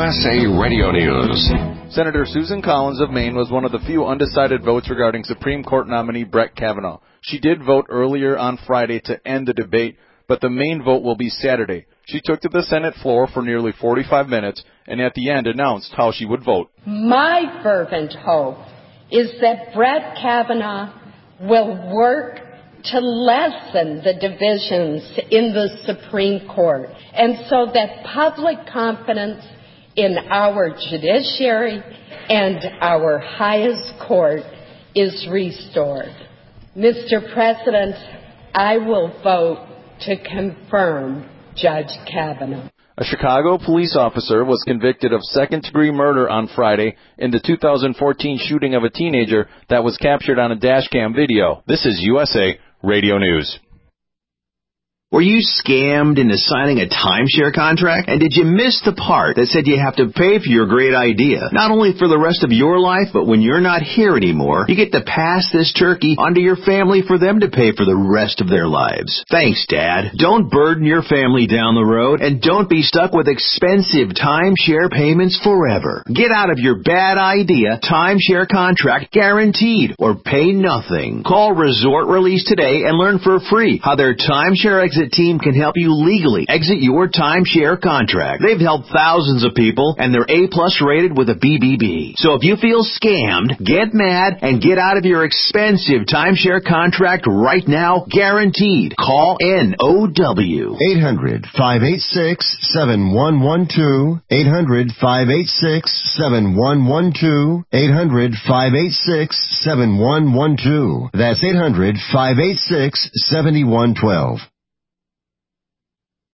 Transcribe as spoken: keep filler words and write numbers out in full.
S A Radio News. Senator Susan Collins of Maine was one of the few undecided votes regarding Supreme Court nominee Brett Kavanaugh. She did vote earlier on Friday to end the debate, but the main vote will be Saturday. She took to the Senate floor for nearly forty-five minutes and at the end announced how she would vote. My fervent hope is that Brett Kavanaugh will work to lessen the divisions in the Supreme Court, and so that public confidence in our judiciary and our highest court is restored. Mister President, I will vote to confirm Judge Kavanaugh. A Chicago police officer was convicted of second-degree murder on Friday in the two thousand fourteen shooting of a teenager that was captured on a dash cam video. This is U S A Radio News. Were you scammed into signing a timeshare contract? And did you miss the part that said you have to pay for your great idea? Not only for the rest of your life, but when you're not here anymore, you get to pass this turkey onto your family for them to pay for the rest of their lives. Thanks, Dad. Don't burden your family down the road, and don't be stuck with expensive timeshare payments forever. Get out of your bad idea timeshare contract guaranteed, or pay nothing. Call Resort Release today and learn for free how their timeshare exit team can help you legally exit your timeshare contract. They've helped thousands of people, and they're A-plus rated with a B B B. So if you feel scammed, get mad and get out of your expensive timeshare contract right now, guaranteed. Call N O W. eight hundred, five eight six, seven one one two. eight hundred, five eight six, seven one one two. eight hundred, five eight six, seven one one two. That's eight hundred, five eight six, seven one one two.